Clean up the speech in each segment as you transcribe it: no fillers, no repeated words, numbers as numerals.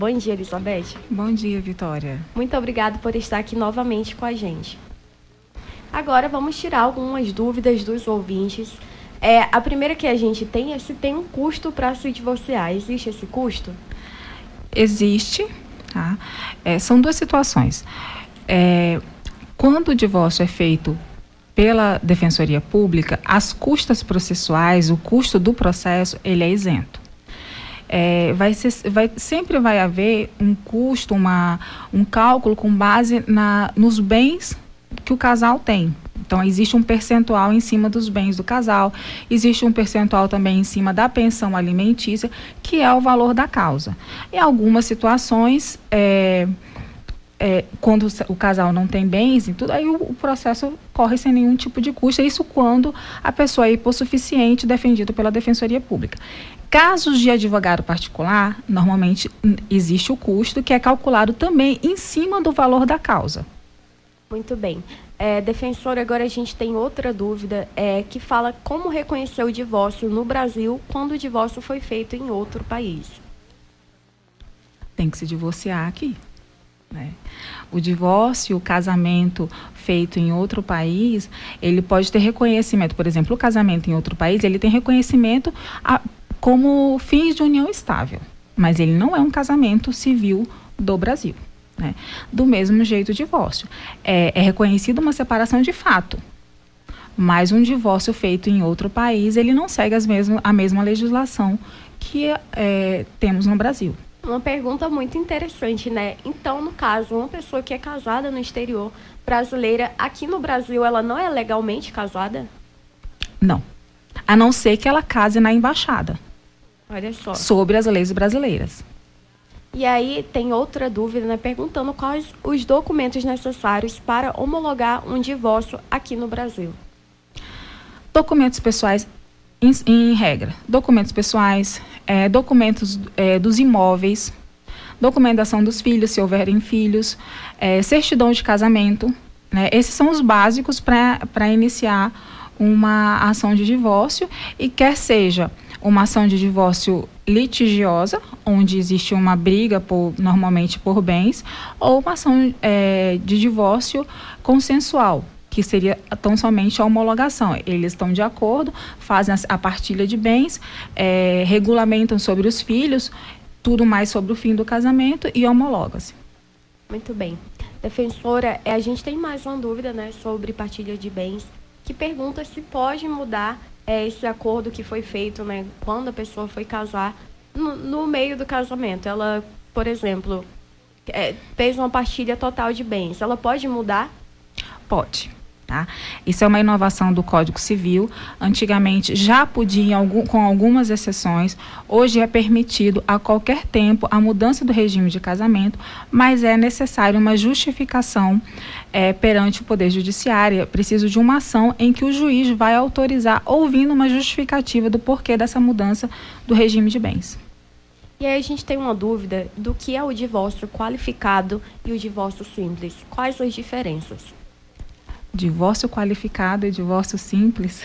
Bom dia, Elizabeth. Bom dia, Vitória. Muito obrigada por estar aqui novamente com a gente. Agora vamos tirar algumas dúvidas dos ouvintes. A primeira que a gente tem é se tem um custo para se divorciar. Existe esse custo? Existe, tá? São duas situações. Quando o divórcio é feito pela Defensoria Pública, as custas processuais, o custo do processo, ele é isento. Sempre vai haver um custo, um cálculo com base nos bens que o casal tem. Então, existe um percentual em cima dos bens do casal, existe um percentual também em cima da pensão alimentícia, que é o valor da causa. Em algumas situações, quando o casal não tem bens e tudo, aí o processo corre sem nenhum tipo de custo, isso quando a pessoa é hipossuficiente, defendido pela Defensoria Pública. Casos de advogado particular, normalmente existe o custo, que é calculado também em cima do valor da causa. Muito bem. Defensora, agora a gente tem outra dúvida, que fala como reconhecer o divórcio no Brasil quando o divórcio foi feito em outro país. Tem que se divorciar aqui, né? O divórcio, o casamento feito em outro país, ele pode ter reconhecimento. Por exemplo, o casamento em outro país, ele tem reconhecimento como fins de união estável, mas ele não é um casamento civil do Brasil, né? Do mesmo jeito, o divórcio. É reconhecida uma separação de fato, mas um divórcio feito em outro país, ele não segue a mesma legislação que temos no Brasil. Uma pergunta muito interessante, né? Então, no caso, uma pessoa que é casada no exterior, brasileira, aqui no Brasil, ela não é legalmente casada? Não. A não ser que ela case na embaixada. Olha só. Sobre as leis brasileiras. E aí tem outra dúvida, né? Perguntando quais os documentos necessários para homologar um divórcio aqui no Brasil. Documentos pessoais, em regra. Documentos pessoais, documentos dos imóveis, documentação dos filhos, se houverem filhos, certidão de casamento, né? Esses são os básicos para iniciar uma ação de divórcio, e quer seja uma ação de divórcio litigiosa, onde existe uma briga normalmente por bens, ou uma ação de divórcio consensual, que seria tão somente a homologação. Eles estão de acordo, fazem a partilha de bens, regulamentam sobre os filhos, tudo mais sobre o fim do casamento e homologam-se. Muito bem. Defensora, a gente tem mais uma dúvida, né, sobre partilha de bens, que pergunta se pode mudar esse acordo que foi feito, né, quando a pessoa foi casar, no meio do casamento. Ela, por exemplo, fez uma partilha total de bens. Ela pode mudar? Pode. Tá? Isso é uma inovação do Código Civil. Antigamente já podia, com algumas exceções, hoje é permitido a qualquer tempo a mudança do regime de casamento, mas é necessário uma justificação perante o Poder Judiciário. É preciso de uma ação em que o juiz vai autorizar, ouvindo uma justificativa do porquê dessa mudança do regime de bens. E aí a gente tem uma dúvida do que é o divórcio qualificado e o divórcio simples. Quais as diferenças? Divórcio qualificado e divórcio simples.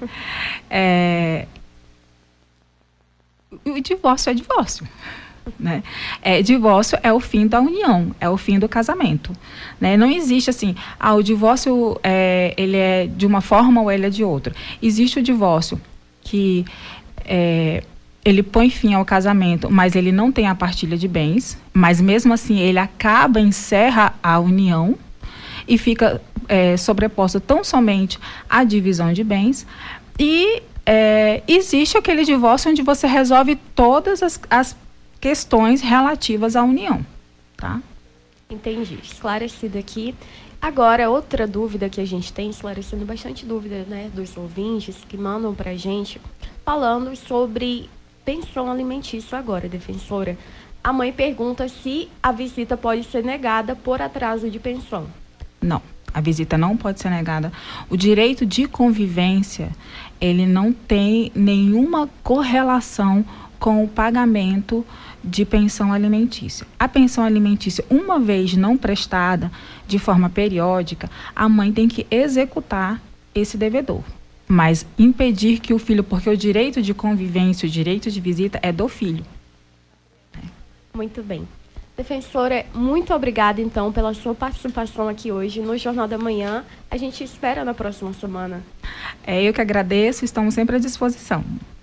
O divórcio é divórcio, né? Divórcio é o fim da união, é o fim do casamento, né? Não existe assim, o divórcio ele é de uma forma ou ele é de outra. Existe o divórcio que ele põe fim ao casamento, mas ele não tem a partilha de bens, mas mesmo assim ele encerra a união e fica sobreposto tão somente à divisão de bens. E existe aquele divórcio onde você resolve todas as questões relativas à união, tá? Entendi, esclarecido aqui. Agora, outra dúvida que a gente tem, esclarecendo bastante dúvida, né, dos ouvintes que mandam pra gente, falando sobre pensão alimentícia agora, defensora. A mãe pergunta se a visita pode ser negada por atraso de pensão. Não. A visita não pode ser negada. O direito de convivência, ele não tem nenhuma correlação com o pagamento de pensão alimentícia. A pensão alimentícia, uma vez não prestada de forma periódica, a mãe tem que executar esse devedor. Mas impedir que o filho, porque o direito de convivência, o direito de visita é do filho. Muito bem. Defensora, muito obrigada, então, pela sua participação aqui hoje no Jornal da Manhã. A gente espera na próxima semana. Eu que agradeço, estamos sempre à disposição.